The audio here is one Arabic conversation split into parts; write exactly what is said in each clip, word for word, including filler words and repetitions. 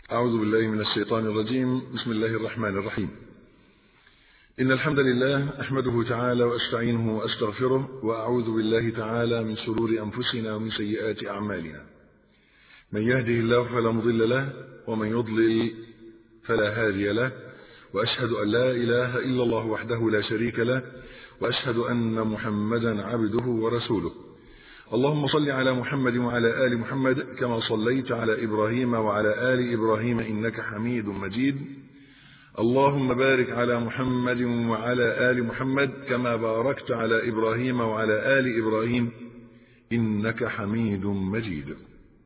أعوذ بالله من الشيطان الرجيم. بسم الله الرحمن الرحيم. إن الحمد لله أحمده تعالى وأستعينه وأستغفره، وأعوذ بالله تعالى من شرور أنفسنا ومن سيئات أعمالنا. من يهده الله فلا مضل له، ومن يضلل فلا هادي له، وأشهد أن لا إله إلا الله وحده لا شريك له، وأشهد أن محمدا عبده ورسوله. اللهم صل على محمد وعلى آل محمد كما صليت على إبراهيم وعلى آل إبراهيم إنك حميد مجيد. اللهم بارك على محمد وعلى آل محمد كما باركت على إبراهيم وعلى آل إبراهيم إنك حميد مجيد.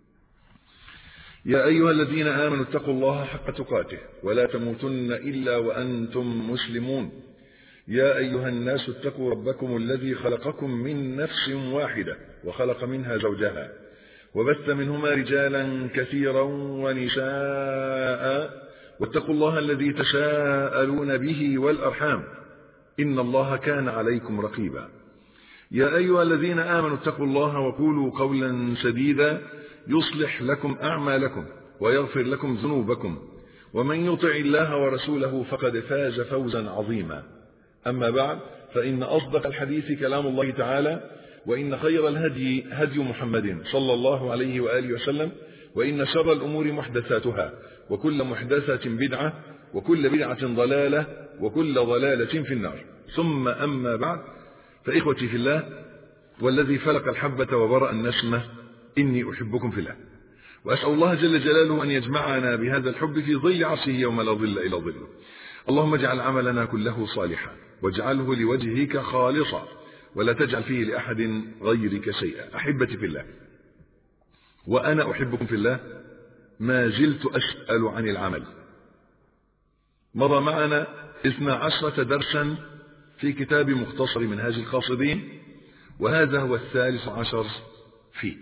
يا أيها الذين آمنوا اتقوا الله حق تقاته ولا تموتن إلا وأنتم مسلمون. يا أيها الناس اتقوا ربكم الذي خلقكم من نفس واحدة وخلق منها زوجها وبث منهما رجالا كثيرا ونساء، واتقوا الله الذي تساءلون به والأرحام إن الله كان عليكم رقيبا. يا أيها الذين آمنوا اتقوا الله وقولوا قولا سديدا يصلح لكم أعمالكم ويغفر لكم ذنوبكم، ومن يطع الله ورسوله فقد فاز فوزا عظيما. أما بعد، فإن أصدق الحديث كلام الله تعالى، وإن خير الهدي هدي محمد صلى الله عليه وآله وسلم، وإن شر الأمور محدثاتها، وكل محدثة بدعة، وكل بدعة ضلالة، وكل ضلالة في النار. ثم أما بعد، فإخوتي في الله والذي فلق الحبة وبرأ النسمة، إني أحبكم في الله، وأسأل الله جل جلاله أن يجمعنا بهذا الحب في ظل عرشه يوم لا ظل إلا ظله. اللهم اجعل عملنا كله صالحا، واجعله لوجهك خالصا، ولا تجعل فيه لأحد غيرك شيئا. أحبتي في الله، وأنا أحبكم في الله، ما زلت أسأل عن العمل. مضى معنا اثنا عشرة درسا في كتاب مختصر منهاج القاصدين، وهذا هو الثالث عشر فيه.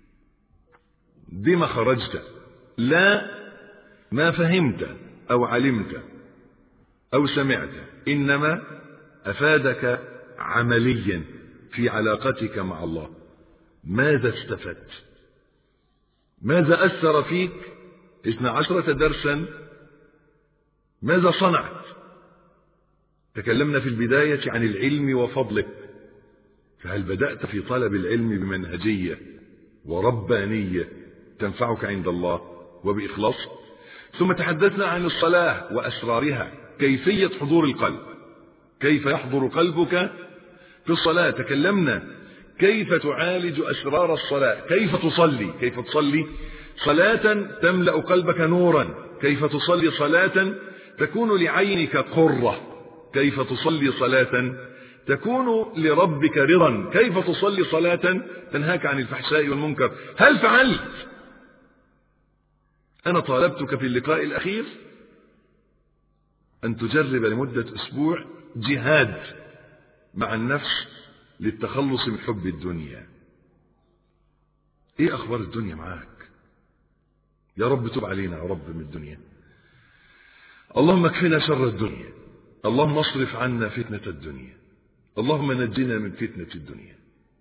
بما خرجت، لا ما فهمت أو علمت أو سمعت، إنما أفادك عمليا في علاقتك مع الله. ماذا استفدت؟ ماذا أثر فيك اثنا عشرة درسا؟ ماذا صنعت؟ تكلمنا في البداية عن العلم وفضله، فهل بدأت في طلب العلم بمنهجية وربانية تنفعك عند الله وبإخلاص؟ ثم تحدثنا عن الصلاة وأسرارها، كيفية حضور القلب، كيف يحضر قلبك في الصلاة. تكلمنا كيف تعالج أسرار الصلاة، كيف تصلي، كيف تصلي صلاة تملأ قلبك نورا، كيف تصلي صلاة تكون لعينك قرة، كيف تصلي صلاة تكون لربك رضا، كيف تصلي صلاة تنهاك عن الفحشاء والمنكر. هل فعلت؟ أنا طالبتك في اللقاء الأخير أن تجرب لمدة أسبوع جهاد مع النفس للتخلص من حب الدنيا. إيه أخبار الدنيا معاك؟ يا رب تب علينا يا رب من الدنيا. اللهم اكفنا شر الدنيا، اللهم اصرف عنا فتنة الدنيا، اللهم نجنا من فتنة الدنيا.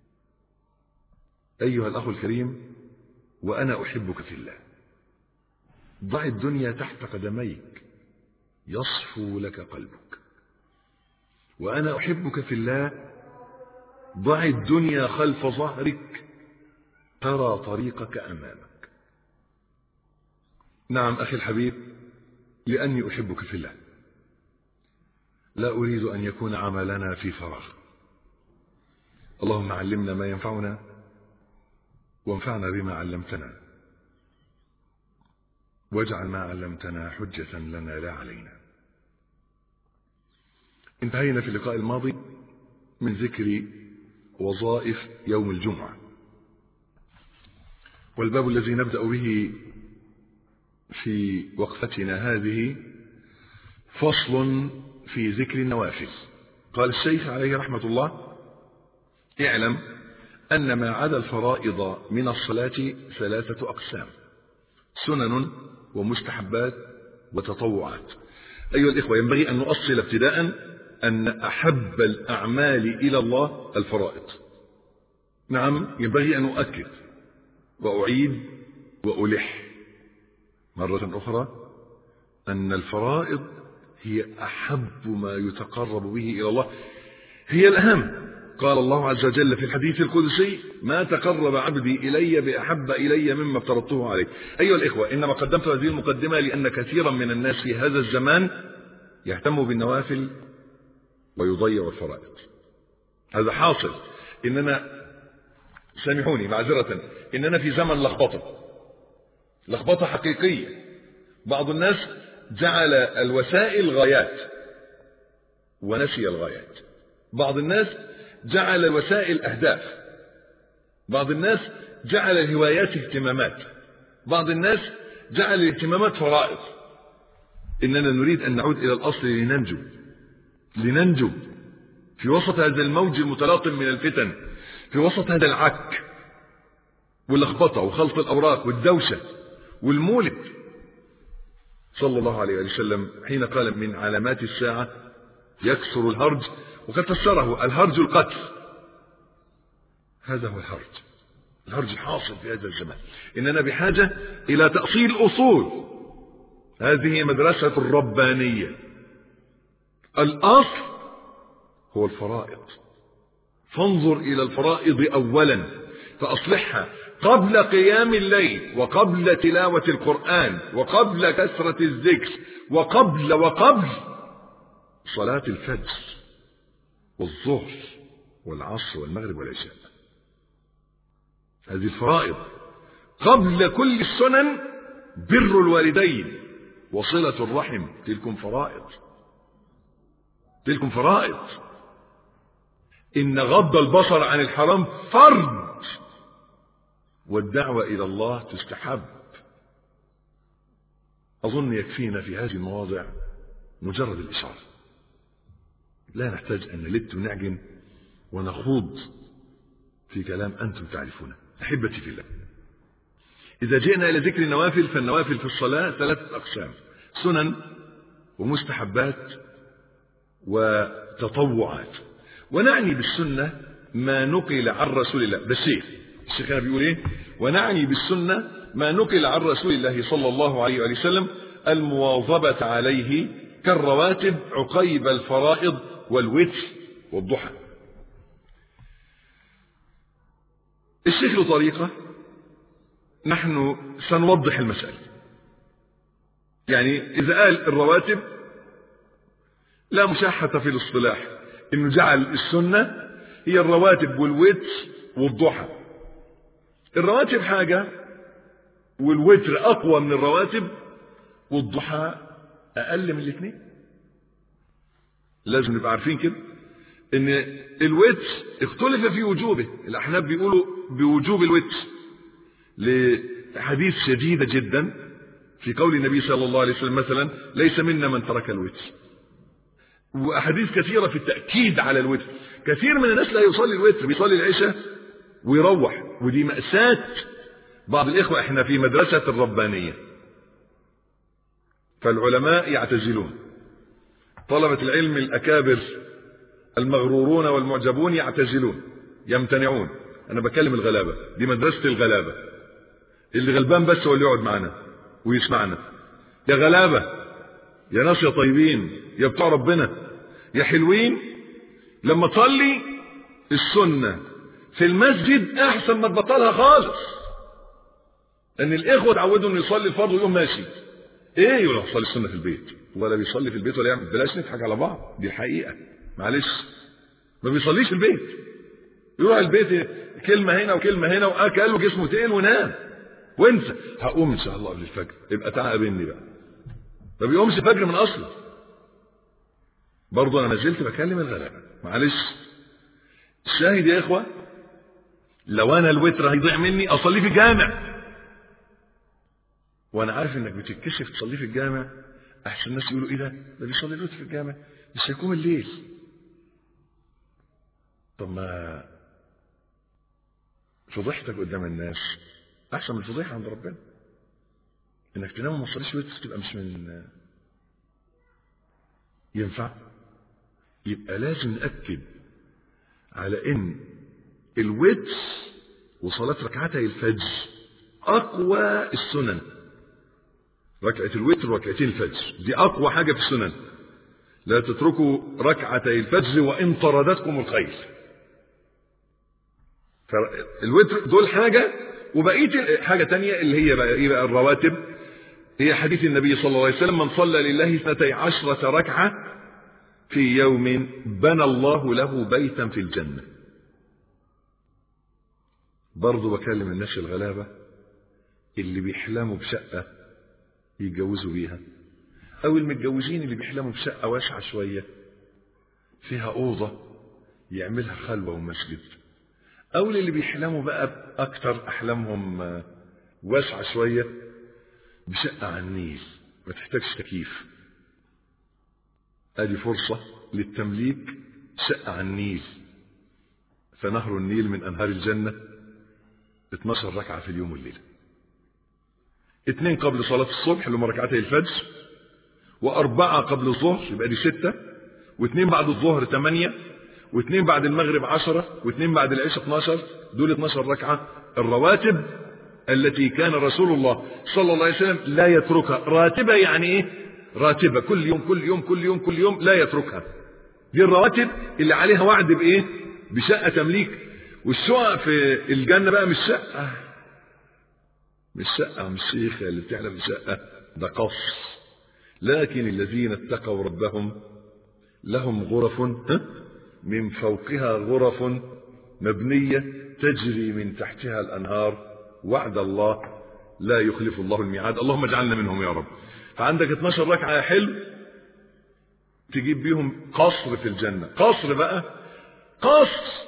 أيها الأخ الكريم، وأنا أحبك في الله، ضع الدنيا تحت قدميك يصفو لك قلبك. وأنا أحبك في الله، ضع الدنيا خلف ظهرك ترى طريقك أمامك. نعم أخي الحبيب، لأني أحبك في الله لا أريد أن يكون عملنا في فراغ. اللهم علمنا ما ينفعنا، وانفعنا بما علمتنا، واجعل ما علمتنا حجة لنا لا علينا. انتهينا في اللقاء الماضي من ذكر وظائف يوم الجمعة، والباب الذي نبدأ به في وقفتنا هذه فصل في ذكر النوافل. قال الشيخ عليه رحمة الله: اعلم أن ما عدا الفرائض من الصلاة ثلاثة أقسام: سنن ومستحبات وتطوعات. أيها الإخوة، ينبغي أن نؤصل ابتداء أن أحب الأعمال إلى الله الفرائض. نعم، ينبغي أن أؤكد وأعيد وألح. مرة أخرى أن الفرائض هي أحب ما يتقرب به إلى الله، هي الأهم. قال الله عز وجل في الحديث القدسي: ما تقرب عبدي إلي بأحب إلي مما افترضته عليه. أيها الإخوة، إنما قدمت هذه المقدمة لأن كثيرا من الناس في هذا الزمان يهتم بالنوافل ويضيع الفرائض. هذا حاصل. إننا سامحوني معذرة، إننا في زمن لخبطة لخبطة حقيقية. بعض الناس جعل الوسائل غايات ونسي الغايات، بعض الناس جعل الوسائل أهداف، بعض الناس جعل الهوايات اهتمامات، بعض الناس جعل الاهتمامات فرائض. إننا نريد أن نعود إلى الأصل لننجو لننجو في وسط هذا الموج المتلاطم من الفتن، في وسط هذا العك واللخبطة وخلط الأوراق والدوشة والمولد. صلى الله عليه وسلم حين قال: من علامات الساعة يكثر الهرج، وقد فسره: الهرج القتل. هذا هو الهرج، الهرج الحاصل في هذا الزمان. إننا بحاجة إلى تأصيل أصول. هذه مدرسة الربانية. الأصل هو الفرائض، فانظر إلى الفرائض أولا فأصلحها قبل قيام الليل، وقبل تلاوة القرآن، وقبل كثرة الذكر، وقبل وقبل صلاة الفجر والظهر والعصر والمغرب والعشاء. هذه الفرائض. قبل كل السنن بر الوالدين وصلة الرحم، تلكم فرائض تلكم فرائض. إن غض البصر عن الحرام فرض، والدعوة إلى الله تستحب. أظن يكفينا في هذه المواضع مجرد الإشارة، لا نحتاج أن نلت ونعجن ونخوض في كلام أنتم تعرفونه. أحبتي في الله، إذا جئنا إلى ذكر النوافل، فالنوافل في الصلاة ثلاثة أقسام: سنن ومستحبات وتطوعات. ونعني بالسنة ما نقل عن رسول الله. ده الشيخ الشيخ كان بيقول إيه؟ ونعني بالسنة ما نقل عن رسول الله صلى الله عليه وسلم المواظبة عليه كالرواتب عقيب الفرائض والوتر والضحى. الشيخ له طريقة، نحن سنوضح المسألة. يعني إذا قال الرواتب لا مشاحة في الاصطلاح، إنه جعل السنة هي الرواتب والوتر والضحى. الرواتب حاجة والوتر أقوى من الرواتب والضحى أقل من الاثنين. لازم نبقى عارفين كده إن الوتر اختلف في وجوبه. الأحناف بيقولوا بوجوب الوتر لحديث شديدة جدا في قول النبي صلى الله عليه وسلم مثلا: ليس منا من ترك الوتر. وأحاديث كثيرة في التأكيد على الوتر. كثير من الناس لا يصلي الوتر، بيصلي العشاء ويروح، ودي مأساة بعض الإخوة. احنا في مدرسة الربانية، فالعلماء يعتزلون، طلبة العلم الأكابر المغرورون والمعجبون يعتزلون يمتنعون. أنا بكلم الغلابة، دي مدرسة الغلابة. اللي غلبان بس هو اللي يقعد معنا ويسمعنا. يا غلابة، يا ناس يا طيبين، يا بتوع ربنا، يا حلوين، لما تصلي السنة في المسجد أحسن ما تبطلها خالص. أن الإخوة تعودوا أن يصلي الفرض ويقوم ماشي. إيه يقول له صلي السنة في البيت، ولا بيصلي في البيت ولا يعمل. بلاش نضحك على بعض، دي الحقيقة. معلش، ما بيصليش في البيت، يروح البيت كلمة هنا وكلمة هنا وأكل وجسمه تقل ونام وانسى هقوم إن شاء الله قبل الفجر، يبقى تعال قابلني بقى. ما بيقومش فجر من أصله. برضه أنا ما زلت بكلم الغلابة. معلش، الشاهد يا إخوة، لو أنا الوتر هيضيع مني أصلي في الجامع، وأنا عارف إنك بتتكشف تصلي في الجامع، أحسن الناس يقولوا إيه ده ده بيصلي الوتر في الجامع، مش هيقوم الليل. طب ما فضحتك قدام الناس أحسن من الفضيحة عند ربنا. إنك تنام وما تصليش وتر تبقى مش من ينفع. يبقى لازم نأكد على إن الوتر وصلاة ركعتي الفجر أقوى السنن، ركعة الوتر وركعتين الفجر، دي أقوى حاجة في السنن. لا تتركوا ركعتي الفجر وإن طردتكم الخيل. فالوتر دول حاجة، وبقية حاجة تانية اللي هي بقى إيه بقى الرواتب. هي حديث النبي صلى الله عليه وسلم: من صلى لله اثنتي عشرة ركعة في يوم بنى الله له بيتا في الجنة. برضو بكلم الناس الغلابة اللي بيحلموا بشقة يتجوزوا بيها، او المتجوزين اللي بيحلموا بشقة واسعة شوية فيها اوضة يعملها خلوة ومسجد، او اللي بيحلموا بقى اكتر احلامهم واسعة شوية بشقة على النيل ما تحتاجش تكييف. ادي فرصة للتمليك، شقة على النيل. فنهر النيل من انهار الجنة، اتناشر ركعة في اليوم والليلة. اتنين قبل صلاة الصبح اللي هم ركعتي الفجر، واربعة قبل الظهر يبقى دي ستة، واثنين بعد الظهر ثمانية، واثنين بعد المغرب عشرة، واثنين بعد العشاء اتناشر. دول اتناشر ركعة الرواتب التي كان رسول الله صلى الله عليه وسلم لا يتركها. راتبة يعني ايه؟ راتبة كل يوم كل يوم كل يوم كل يوم لا يتركها. دي الرواتب اللي عليها وعد بايه؟ بشقة تمليك. والشقق في الجنة بقى مش شقة، مش شقة مش شيخة اللي بتحلم بشقة، ده قصر. لكن الذين اتقوا ربهم لهم غرف من فوقها غرف مبنية تجري من تحتها الأنهار، وعد الله لا يخلف الله الميعاد. اللهم اجعلنا منهم يا رب. فعندك اتناشر ركعة يا حلو تجيب بيهم قصر في الجنة. قصر بقى، قصر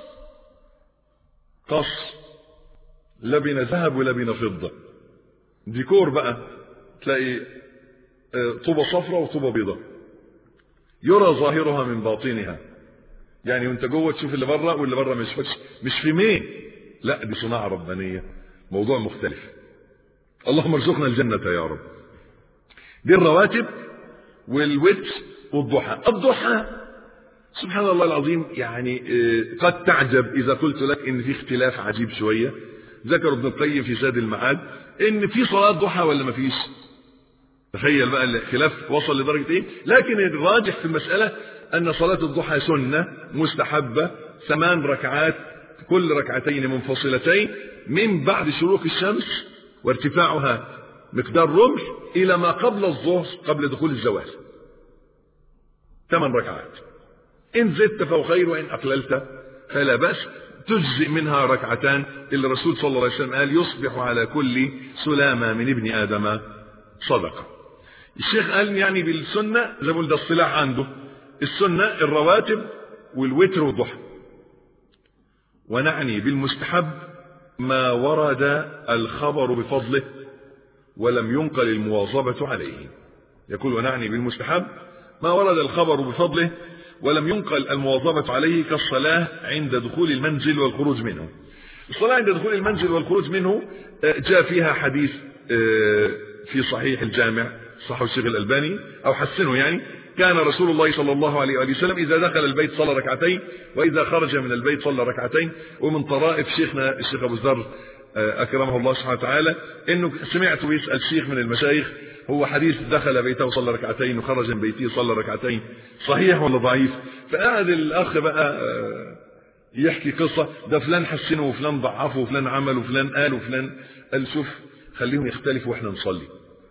قصر لا بين ذهب ولا بين فضة. ديكور بقى، تلاقي طوبة صفرة وطوبة بيضاء يرى ظاهرها من باطنها. يعني وانت جوه تشوف اللي بره، واللي بره مش مش في مين، لا دي صناعة ربانية، موضوع مختلف. اللهم ارزقنا الجنة يا رب. دي الرواتب والوتر والضحى. الضحى سبحان الله العظيم، يعني قد تعجب إذا قلت لك إن في اختلاف عجيب شوية. ذكر ابن القيم في زاد المعاد إن في صلاة ضحى ولا ما فيش. تخيل بقى الخلاف وصل لدرجة إيه. لكن الراجح في المسألة أن صلاة الضحى سنة مستحبة، ثمان ركعات كل ركعتين منفصلتين من بعد شروق الشمس وارتفاعها مقدار رمح إلى ما قبل الظهر قبل دخول الزوال. ثمان ركعات، إن زدت فهو خير وإن أقللت فلا بأس. تجزئ منها ركعتان اللي الرسول صلى الله عليه وسلم قال: يصبح على كل سلامة من ابن آدم صدقة. الشيخ قال يعني بالسنة زي ما قلت ده الصلاح عنده، السنة الرواتب والوتر والضحى. ونعني بالمستحب ما ورد الخبر بفضله ولم ينقل المواظبة عليه. يقول: ونعني بالمستحب ما ورد الخبر بفضله ولم ينقل المواظبة عليه، كالصلاة عند دخول المنزل والخروج منه. الصلاة عند دخول المنزل والخروج منه جاء فيها حديث في صحيح الجامع، صححه الشيخ الألباني أو حسنه يعني. كان رسول الله صلى الله عليه وآله وسلم إذا دخل البيت صلى ركعتين، وإذا خرج من البيت صلى ركعتين. ومن طرائف شيخنا الشيخ أبو ذر أكرمه الله سبحانه وتعالى إنه سمعته يسأل شيخ من المشايخ: هو حديث دخل بيته صلى ركعتين وخرج من بيته صلى ركعتين صحيح ولا ضعيف؟ فقعد الأخ بقى يحكي قصة، ده فلان حسنه وفلان ضعفه وفلان عمل وفلان قال وفلان قال. شوف خليهم يختلفوا واحنا نصلي.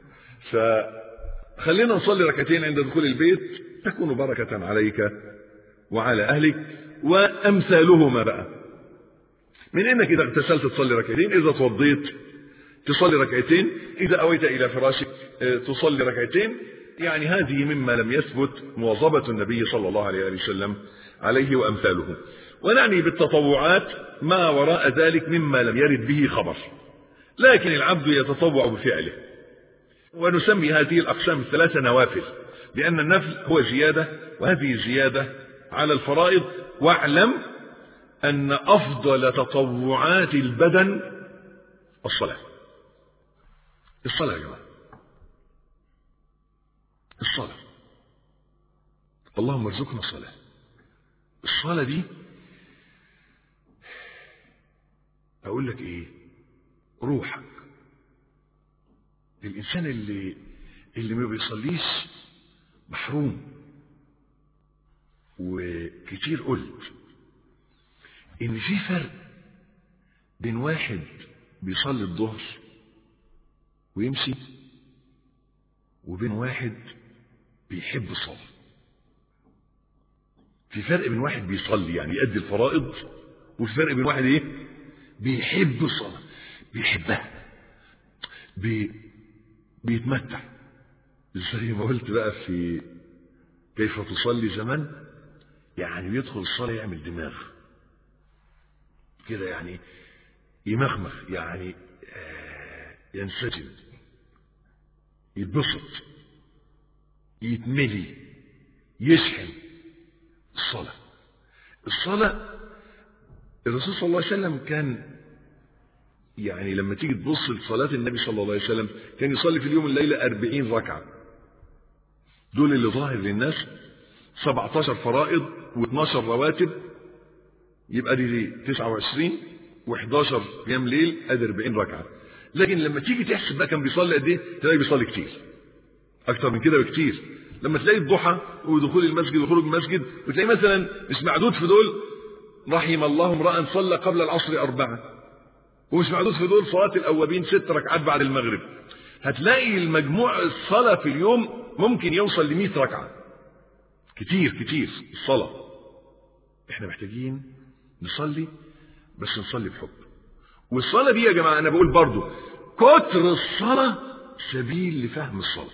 فخلينا نصلي ركعتين عند دخول البيت تكون بركة عليك وعلى أهلك. وأمثالهما بقى من إنك إذا اغتسلت تصلي ركعتين، إذا توضيت تصلي ركعتين، إذا أويت إلى فراشك تصلي ركعتين. يعني هذه مما لم يثبت مواظبة النبي صلى الله عليه وسلم عليه وأمثاله. ونعني بالتطوعات ما وراء ذلك مما لم يرد به خبر، لكن العبد يتطوع بفعله. ونسمي هذه الأقسام الثلاثة نوافل، لأن النفل هو زيادة، وهذه زيادة على الفرائض. واعلم أن أفضل تطوعات البدن الصلاة. الصلاة يا جماعة، الصلاة. اللهم ارزقنا الصلاة. الصلاة دي أقول لك إيه، روحك. الإنسان اللي اللي ما بيصليش محروم. وكتير قلت ان في فرق بين واحد بيصلي الظهر ويمشي وبين واحد بيحب الصلاة. في فرق بين واحد بيصلي يعني يؤدي الفرائض، وفي فرق بين واحد ايه بيحب الصلاة، بيحبها، بي بيتمتع. زي ما قلت بقى في كيف تصلي زمان، يعني بيدخل الصلاة يعمل دماغ كده، يعني يمخمخ، يعني ينسجم، يتبسط، يتملي، يشحن. الصلاة الصلاة الرسول صلى الله عليه وسلم كان يعني لما تيجي تبص لصلاة النبي صلى الله عليه وسلم كان يصلي في اليوم الليلة أربعين ركعة. دول اللي ظاهر للناس سبعة عشر فرائض واثناشر رواتب، يبقى دي تسعة وعشرين وإحدى عشر قيام ليل، ادي أربعين ركعة. لكن لما تيجي تحسب بقى كان بيصلي قد ايه تلاقي بيصلي كتير اكتر من كده بكتير. لما تلاقي الضحى ودخول المسجد وخروج المسجد وتلاقي مثلا مش معدود في دول رحم الله امرأ صلى قبل العصر أربعة، ومش معدود في دول صلاة الأوابين ست ركعات بعد المغرب. هتلاقي المجموع الصلاة في اليوم ممكن يوصل لمئة ركعة. كتير كتير الصلاة. احنا محتاجين نصلي، بس نصلي بحب. والصلاة دي يا جماعة أنا بقول برضو كتر الصلاة سبيل لفهم الصلاة.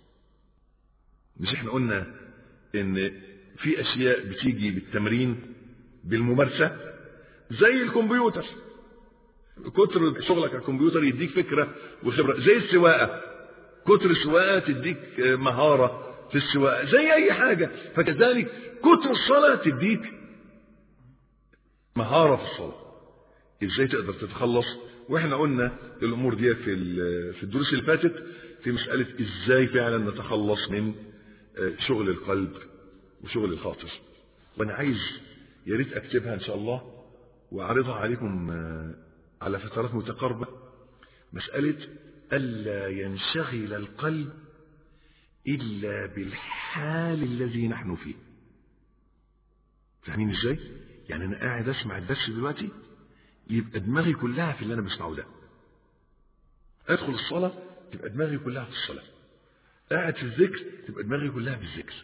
مش احنا قلنا ان في اشياء بتيجي بالتمرين بالممارسة زي الكمبيوتر، كتر شغلك على الكمبيوتر يديك فكرة وخبرة. زي السواقة، كتر السواقة تديك مهارة في السواقة. زي اي حاجة فكذلك كتر الصلاة تديك مهارة في الصلاة، ازاي تقدر تتخلص. واحنا قلنا الامور دي في في الدروس اللي فاتت في مسألة ازاي فعلا نتخلص من شغل القلب وشغل الخاطر. وانا عايز يا ريت اكتبها ان شاء الله واعرضها عليكم على فترات متقاربة. مسألة الا ينشغل القلب الا بالحال الذي نحن فيه. فاهمين ازاي؟ يعني انا قاعد اسمع الدرس دلوقتي يبقى دماغي كلها في اللي انا بسمعه ده. ادخل الصلاة تبقى دماغي كلها في الصلاة. قاعد في الذكر تبقى دماغي كلها في الذكر.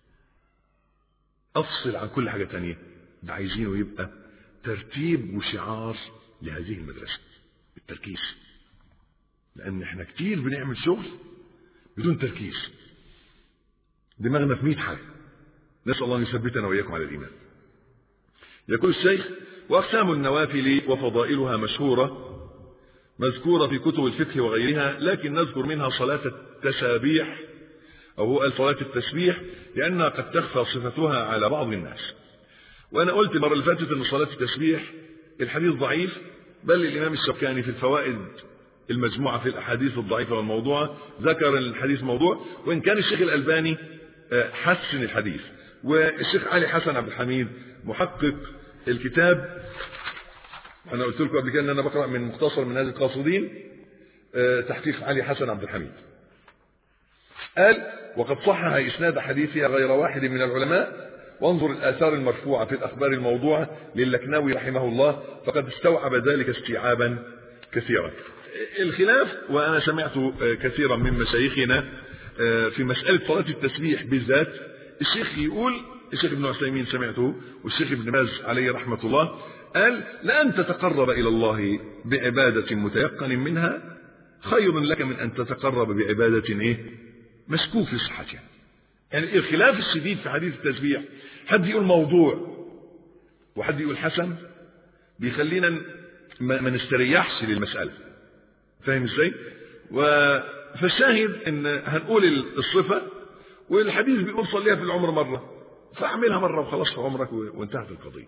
افصل عن كل حاجة تانية. ده عايزينه يبقى ترتيب وشعار لهذه المدرسة، التركيز. لان احنا كتير بنعمل شغل بدون تركيز، دماغنا في مئة حاجة. نسأل الله ان يثبتنا واياكم على الايمان. يقول الشيخ: واقسام النوافل وفضائلها مشهورة مذكورة في كتب الفقه وغيرها، لكن نذكر منها صلاة التسابيح أو هو صلاة التسبيح لأنها قد تخفى صفتها على بعض الناس. وأنا قلت المرة اللي فاتت أن صلاة التسبيح الحديث ضعيف، بل الإمام الشوكاني في الفوائد المجموعة في الأحاديث الضعيفة والموضوعة ذكر الحديث موضوع، وإن كان الشيخ الألباني حسن الحديث. والشيخ علي حسن عبد الحميد محقق الكتاب، أنا قلت لكم قبل كده أن أنا بقرأ من مختصر من هذه القاصدين تحقيق علي حسن عبد الحميد، قال: وقد صحح إسناد حديثها غير واحد من العلماء، وانظر الآثار المرفوعة في الأخبار الموضوعة للكناوي رحمه الله، فقد استوعب ذلك استيعابا كثيرا. الخلاف، وأنا سمعت كثيرا من مشايخنا في مسألة صلاة التسبيح بالذات، الشيخ يقول، الشيخ ابن عثيمين سمعته والشيخ ابن باز عليه رحمة الله، قال: لأن تتقرب إلى الله بعبادة متيقن منها خير لك من أن تتقرب بعبادة إيه؟ مشكوك في صحتها. يعني الخلاف الشديد في حديث التسبيح، حد يقول موضوع وحد يقول حسن، بيخلينا ما نستريحش للمسألة. فاهم ازاي؟ فالشاهد ان هنقول الصفة، والحديث بيقول صليها في العمر مرة، فاعملها مرة وخلاص في عمرك وانتهت القضية.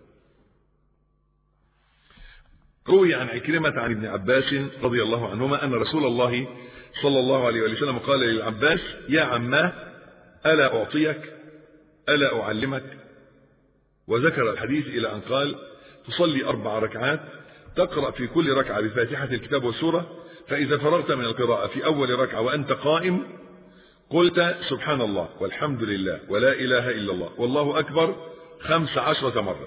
روي عن عكرمة عن ابن عباس رضي الله عنهما أن رسول الله صلى الله عليه وسلم قال للعباس: يا عماه، ألا أعطيك، ألا أعلمك؟ وذكر الحديث إلى أن قال: تصلي أربع ركعات، تقرأ في كل ركعة بفاتحة الكتاب والسورة، فإذا فرغت من القراءة في أول ركعة وأنت قائم قلت سبحان الله والحمد لله ولا إله إلا الله والله أكبر خمس عشرة مرة،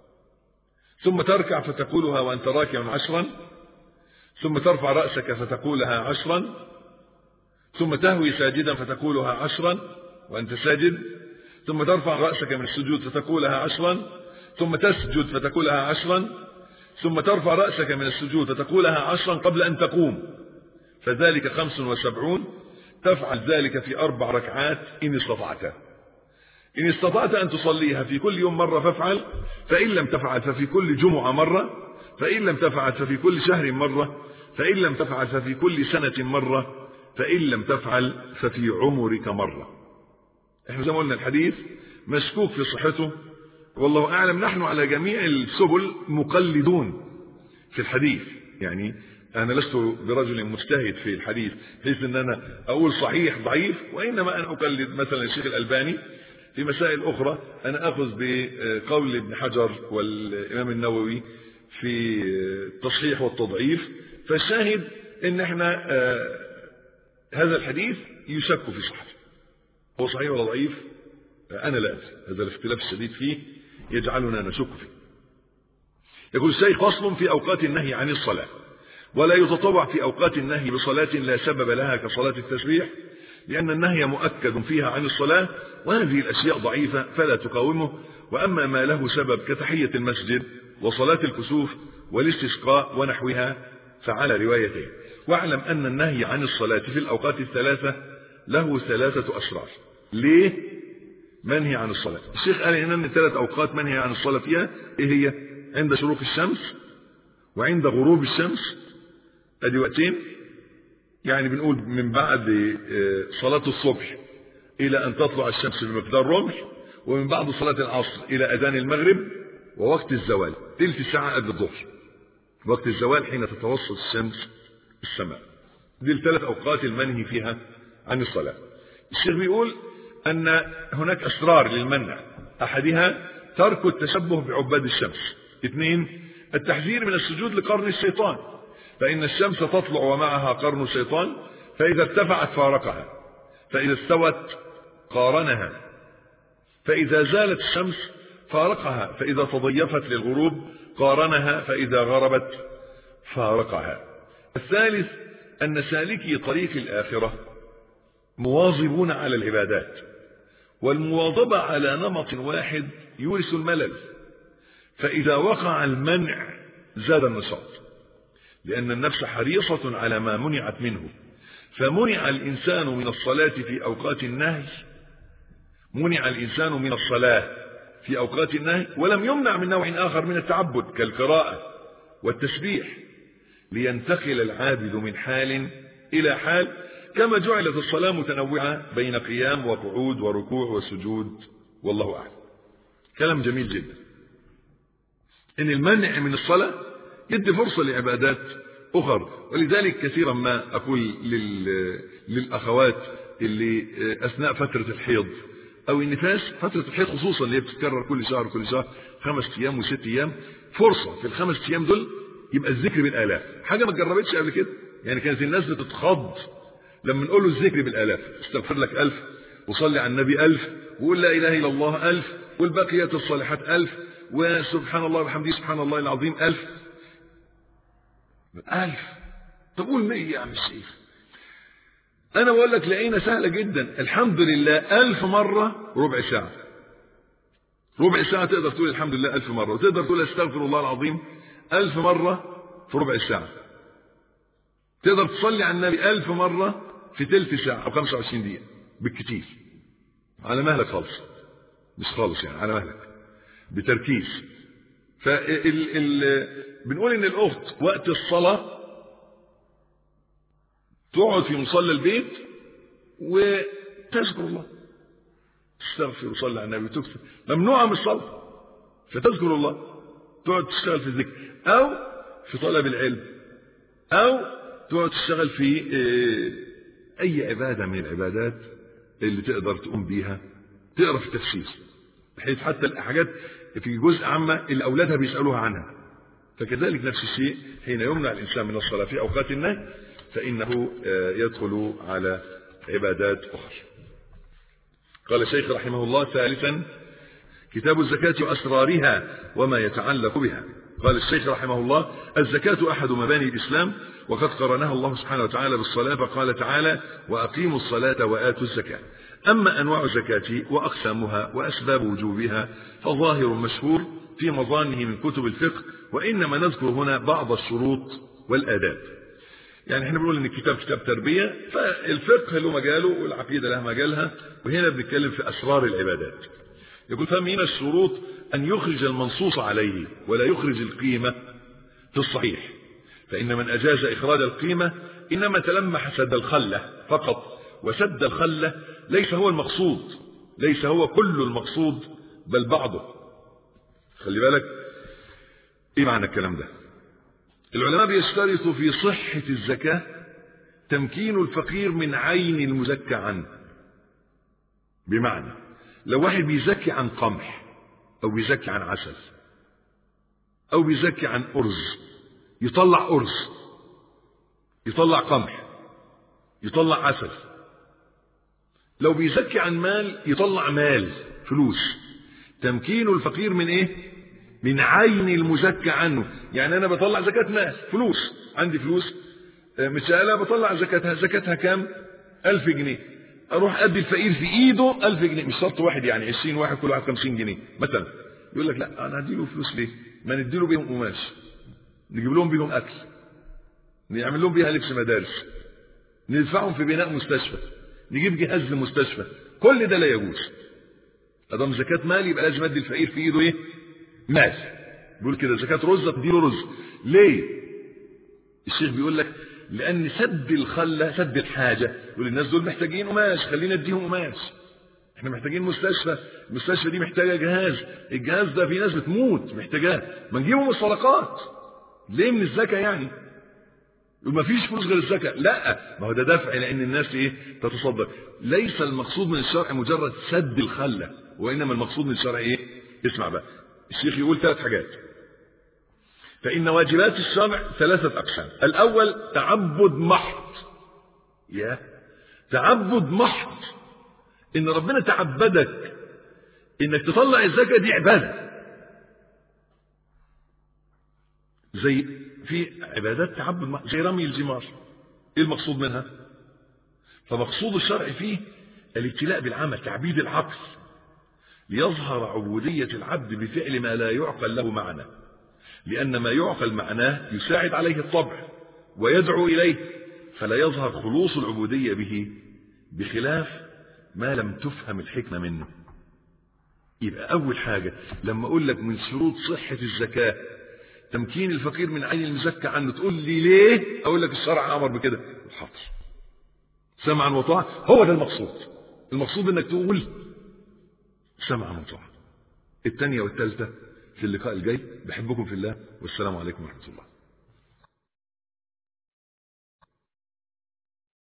ثم تركع فتقولها وأنت راكع عشرا، ثم ترفع رأسك فتقولها عشرا، ثم تهوي ساجدا فتقولها عشرا وأنت ساجد، ثم ترفع رأسك من السجود فتقولها عشرا، ثم تسجد فتقولها عشرا، ثم ترفع رأسك من السجود فتقولها عشرا قبل أن تقوم، فذلك خمس وسبعون. تفعل ذلك في أربع ركعات إن استطعت. إن استطعت أن تصليها في كل يوم مرة فافعل، فإن لم تفعل ففي كل جمعة مرة، فإن لم تفعل ففي كل شهر مرة، فإن لم تفعل ففي كل سنة مرة، فإن لم تفعل ففي عمرك مرة. احنا زي ما قلنا الحديث مشكوك في صحته والله أعلم. نحن على جميع السبل مقلدون في الحديث، يعني أنا لست برجل مجتهد في الحديث بحيث أن أنا أقول صحيح ضعيف، وإنما أنا أقلد مثلا الشيخ الألباني في مسائل أخرى. أنا أخذ بقول ابن حجر والإمام النووي في التصحيح والتضعيف. فالشاهد أن احنا هذا الحديث يشك في صحته، هو صحيح ولا ضعيف أنا لا أدري، هذا الاختلاف الشديد فيه يجعلنا نشك فيه. يقول الشيخ فصل في أوقات النهي عن الصلاة: ولا يتطوع في أوقات النهي بصلاة لا سبب لها كصلاة التسبيح، لأن النهي مؤكد فيها عن الصلاة، وهذه الأشياء ضعيفة فلا تقاومه. وأما ما له سبب كتحية المسجد وصلاة الكسوف والاستسقاء ونحوها فعلى روايتين. واعلم أن النهي عن الصلاة في الأوقات الثلاثة له ثلاثة أسرار. ليه منهي عن الصلاة؟ الشيخ قال إن ثلاث أوقات منهي عن الصلاة فيها. إيه هي؟ عند شروق الشمس وعند غروب الشمس، ادي وقتين، يعني بنقول من بعد صلاة الصبح الى ان تطلع الشمس بمقدار رمح، ومن بعد صلاة العصر الى اذان المغرب، ووقت الزوال تلت ساعة قبل الظهر، وقت الزوال حين تتوسط الشمس السماء. دي الثلاث اوقات المنهي فيها عن الصلاة. الشيخ بيقول ان هناك اسرار للمنع: احدها ترك التشبه بعباد الشمس، اثنين التحذير من السجود لقرن الشيطان، فإن الشمس تطلع ومعها قرن الشيطان، فإذا ارتفعت فارقها، فإذا استوت قارنها، فإذا زالت الشمس فارقها، فإذا تضيفت للغروب قارنها، فإذا غربت فارقها. الثالث أن سالكي طريق الآخرة مواظبون على العبادات، والمواظبة على نمط واحد يورث الملل، فإذا وقع المنع زاد النشاط، لأن النفس حريصة على ما منعت منه. فمنع الإنسان من الصلاة في أوقات النهي، منع الإنسان من الصلاة في أوقات النهي، ولم يمنع من نوع آخر من التعبد كالقراءة والتسبيح، لينتقل العابد من حال إلى حال، كما جعلت الصلاة متنوعة بين قيام وقعود وركوع وسجود، والله أعلم. كلام جميل جدا إن المنع من الصلاة يدي فرصة لعبادات أخرى. ولذلك كثيرا ما أقول للأخوات اللي أثناء فترة الحيض أو النفاس، فترة الحيض خصوصا اللي بتتكرر كل شهر كل شهر خمس أيام وست أيام، فرصة في الخمس أيام دول يبقى الذكر بالآلاف. حاجة ما تجربتش قبل كده، يعني كانت الناس بتتخض لما نقول له الذكر بالآلاف: استغفر لك ألف، وصلي على النبي ألف، وقول لا إله إلا الله ألف، والباقيات الصالحات ألف، وسبحان الله وبحمده سبحان الله العظيم ألف. ألف طب قول مية يا عم الشيخ. أنا بقول لك لقينا سهلة جدا، الحمد لله ألف مرة ربع ساعة، ربع ساعة تقدر تقول الحمد لله ألف مرة، وتقدر تقول استغفر الله العظيم ألف مرة في ربع ساعة، تقدر تصلي على النبي ألف مرة في تلت ساعة أو خمسة وعشرين دقيقة بالكتير، على مهلك خالص، مش خالص يعني على مهلك بتركيز. فال ال بنقول ان الاخت وقت الصلاة تقعد في مصلى البيت وتذكر الله، تستغفر وتصلي على النبي وتكتب، ممنوعة من الصلاة فتذكر الله، تقعد تشتغل في الذكر او في طلب العلم او تقعد تشتغل في اي عبادة من العبادات اللي تقدر تقوم بيها، تقرأ في التفسير، بحيث حتى الحاجات في جزء عامة اللي أولادها بيسألوها عنها. فكذلك نفس الشيء حين يمنع الإنسان من الصلاة في أوقات النهي فإنه يدخل على عبادات أخرى. قال الشيخ رحمه الله: ثالثا كتاب الزكاة وأسرارها وما يتعلق بها. قال الشيخ رحمه الله: الزكاة أحد مباني الإسلام، وقد قرنها الله سبحانه وتعالى بالصلاة، فقال تعالى: وأقيموا الصلاة وآتوا الزكاة. أما أنواع الزكاة وأقسامها وأسباب وجوبها فظاهر مشهور في مظانه من كتب الفقه، وإنما نذكر هنا بعض الشروط والآداب. يعني احنا بنقول ان الكتاب كتاب تربية، فالفقه له مجاله والعقيدة لها مجالها، وهنا بنتكلم في أسرار العبادات. يقول: فمن الشروط أن يخرج المنصوص عليه ولا يخرج القيمة في الصحيح، فإن من أجاز إخراج القيمة إنما تلمح سد الخلة فقط، وسد الخلة ليس هو المقصود، ليس هو كل المقصود بل بعضه. خلي بالك ايه معنى الكلام ده. العلماء بيشترطوا في صحة الزكاة تمكين الفقير من عين المزكى عنه. بمعنى لو واحد بيزكي عن قمح او بيزكي عن عسل او بيزكي عن أرز، يطلع أرز، يطلع قمح، يطلع عسل. لو بيزكي عن مال يطلع مال، فلوس. تمكين الفقير من ايه؟ من عين المزكى عنه. يعني انا بطلع زكاة مال، فلوس، عندي فلوس متشالة، بطلع زكاتها. زكاتها كام؟ ألف جنيه. اروح ادي الفقير في ايده ألف جنيه، مش شرط واحد، يعني عشرين واحد كل واحد خمسين جنيه مثلا. يقول لك لا انا هديله فلوس ليه؟ ما نديله بيهم قماش، نجيب لهم بيهم اكل، نعمل لهم بيها لبس مدارس، ندفعهم في بناء مستشفى، نجيب جهاز لمستشفى. كل ده لا يجوز. ادام زكاة مال يبقى لازم ادي الفقير في ايده ايه؟ مال. بيقول كده زكاة رز تديله رز. ليه؟ الشيخ بيقول لك لان سد الخلة، سد الحاجة. يقول الناس دول محتاجين قماش، خلينا اديهم قماش. احنا محتاجين مستشفى، المستشفى دي محتاجة جهاز، الجهاز ده في ناس بتموت محتاجاه، ما نجيبه من الصدقات. ليه من الزكاة يعني؟ وما فيش فلوس غير الزكاة. لا، ما هو ده دفع لان الناس ايه؟ تتصدق. ليس المقصود من الشرع مجرد سد الخلة، وانما المقصود من الشرع ايه؟ اسمع بقى، الشيخ يقول ثلاث حاجات. فإن واجبات الشرع ثلاثة أقسام. الأول تعبد محض. يا تعبد محض، إن ربنا تعبدك إنك تطلع الزكاة، دي عبادة. زي في عبادات تعبد محض زي رمي الجمار، إيه المقصود منها؟ فمقصود الشرع فيه الابتلاء بالعمل، تعبيد العقل، ليظهر عبودية العبد بفعل ما لا يعقل له معنى، لأن ما يعقل معناه يساعد عليه الطبع ويدعو إليه، فلا يظهر خلوص العبودية به، بخلاف ما لم تفهم الحكمة منه. يبقى أول حاجة لما أقول لك من شروط صحة الزكاة تمكين الفقير من عين المزكى عنه، تقول لي ليه؟ أقول لك الشرع أمر بكده، حاضر، سمعا وطاعة. هو ده المقصود. المقصود انك تقول سمعا وطاعة. الثانية والثالثة في اللقاء الجاي. بحبكم في الله، والسلام عليكم ورحمة الله.